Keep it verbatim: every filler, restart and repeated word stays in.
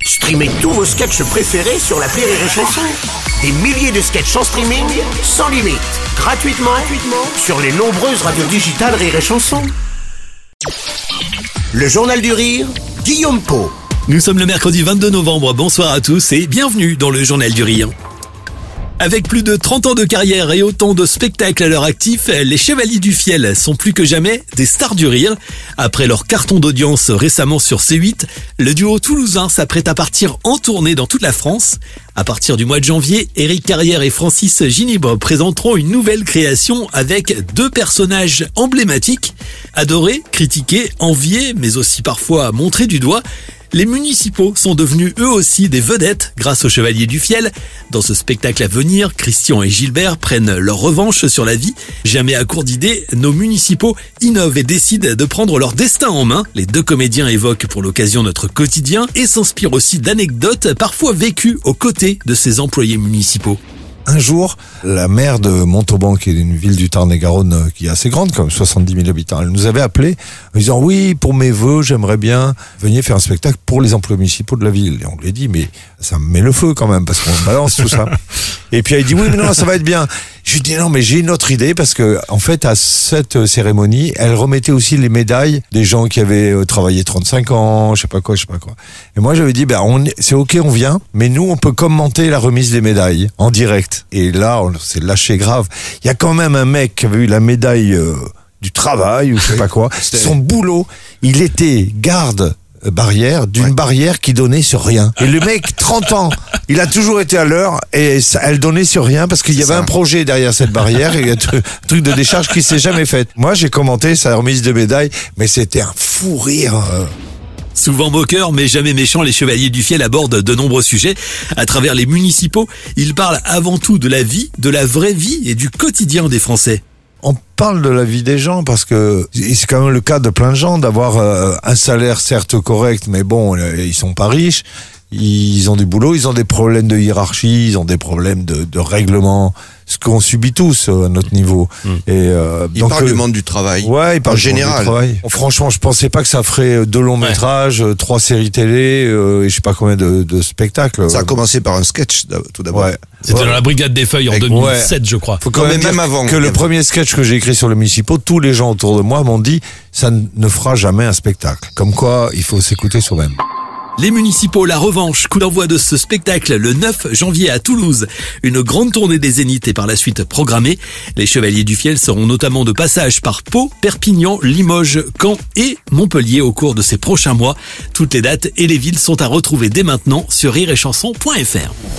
Streamez tous vos sketchs préférés sur l'appli Rire et Chanson. Des milliers de sketchs en streaming, sans limite, gratuitement, gratuitement sur les nombreuses radios digitales Rire et Chanson. Le Journal du Rire, Guillaume Pau. Nous sommes le mercredi vingt-deux novembre, bonsoir à tous et bienvenue dans le Journal du Rire. Avec plus de trente ans de carrière et autant de spectacles à leur actif, les Chevaliers du Fiel sont plus que jamais des stars du rire. Après leur carton d'audience récemment sur C huit, le duo toulousain s'apprête à partir en tournée dans toute la France. À partir du mois de janvier, Éric Carrière et Francis Ginibre présenteront une nouvelle création avec deux personnages emblématiques, adorés, critiqués, enviés, mais aussi parfois montrés du doigt. Les municipaux sont devenus eux aussi des vedettes grâce aux Chevaliers du Fiel. Dans ce spectacle à venir, Christian et Gilbert prennent leur revanche sur la vie. Jamais à court d'idées, nos municipaux innovent et décident de prendre leur destin en main. Les deux comédiens évoquent pour l'occasion notre quotidien et s'inspirent aussi d'anecdotes parfois vécues aux côtés de ces employés municipaux. Un jour, la maire de Montauban, qui est une ville du Tarn-et-Garonne qui est assez grande, comme soixante-dix mille habitants, elle nous avait appelé en disant « Oui, pour mes vœux, j'aimerais bien venir faire un spectacle pour les emplois municipaux de la ville. » Et on lui a dit « Mais ça me met le feu quand même, parce qu'on balance tout ça. » Et puis elle dit « Oui, mais non, ça va être bien. » Je lui dis « Non, mais j'ai une autre idée, parce que en fait, à cette cérémonie, elle remettait aussi les médailles des gens qui avaient travaillé trente-cinq ans, je sais pas quoi, je sais pas quoi. Et moi, j'avais dit « Ben, on, c'est ok, on vient, mais nous, on peut commenter la remise des médailles en direct. » Et là, on s'est lâché grave. Il y a quand même un mec qui avait eu la médaille euh, du travail ou je sais pas quoi. Son boulot, il était garde barrière d'une ouais. barrière qui donnait sur rien. Et le mec, trente ans, il a toujours été à l'heure et ça, elle donnait sur rien parce qu'il y avait ça. un projet derrière cette barrière et il y a un truc de décharge qui s'est jamais fait. Moi, j'ai commenté sa remise de médaille, mais c'était un fou rire. Euh. Souvent moqueurs, mais jamais méchants, les Chevaliers du Fiel abordent de nombreux sujets. À travers les municipaux, ils parlent avant tout de la vie, de la vraie vie et du quotidien des Français. On parle de la vie des gens parce que c'est quand même le cas de plein de gens d'avoir euh, un salaire certes correct, mais bon, ils sont pas riches. Ils ont du boulot, ils ont des problèmes de hiérarchie, ils ont des problèmes de, de règlement, ce qu'on subit tous à notre niveau. Mmh. Et euh, il donc, parle euh, du monde du travail. Ouais, il parle en du général. monde du travail. Franchement, je pensais pas que ça ferait deux longs métrages, ouais. trois séries télé, euh, et je sais pas combien de, de spectacles. Ça a commencé par un sketch tout d'abord. Ouais. C'était ouais. dans la Brigade des Feuilles en deux mille sept, ouais. je crois. Faut quand même, même avant que le premier sketch que j'ai écrit sur les municipaux, tous les gens autour de moi m'ont dit ça ne fera jamais un spectacle. Comme quoi, il faut s'écouter soi-même. Les municipaux, la revanche, coup d'envoi de ce spectacle le neuf janvier à Toulouse. Une grande tournée des Zéniths est par la suite programmée. Les Chevaliers du Fiel seront notamment de passage par Pau, Perpignan, Limoges, Caen et Montpellier au cours de ces prochains mois. Toutes les dates et les villes sont à retrouver dès maintenant sur rire et chanson point f r.